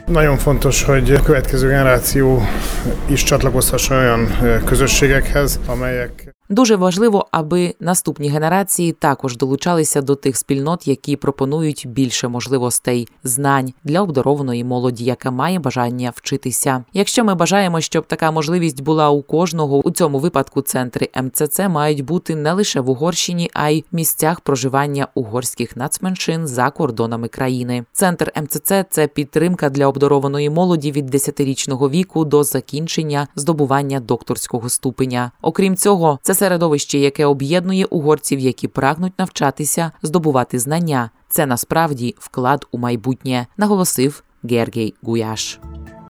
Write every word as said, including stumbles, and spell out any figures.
Nagyon fontos, hogy a következő generáció is csatlakozhasson olyan közösségekhez, amelyek... Дуже важливо, аби наступні генерації також долучалися до тих спільнот, які пропонують більше можливостей, знань для обдарованої молоді, яка має бажання вчитися. Якщо ми бажаємо, щоб така можливість була у кожного, у цьому випадку центри ем це це мають бути не лише в Угорщині, а й в місцях проживання угорських нацменшин за кордонами країни. Центр ем це це – це підтримка для обдарованої молоді від десятирічного віку до закінчення здобування докторського ступеня. Окрім цього, це середовище, яке об'єднує угорців, які прагнуть навчатися, здобувати знання. Це насправді вклад у майбутнє, наголосив Гергей Гуяш.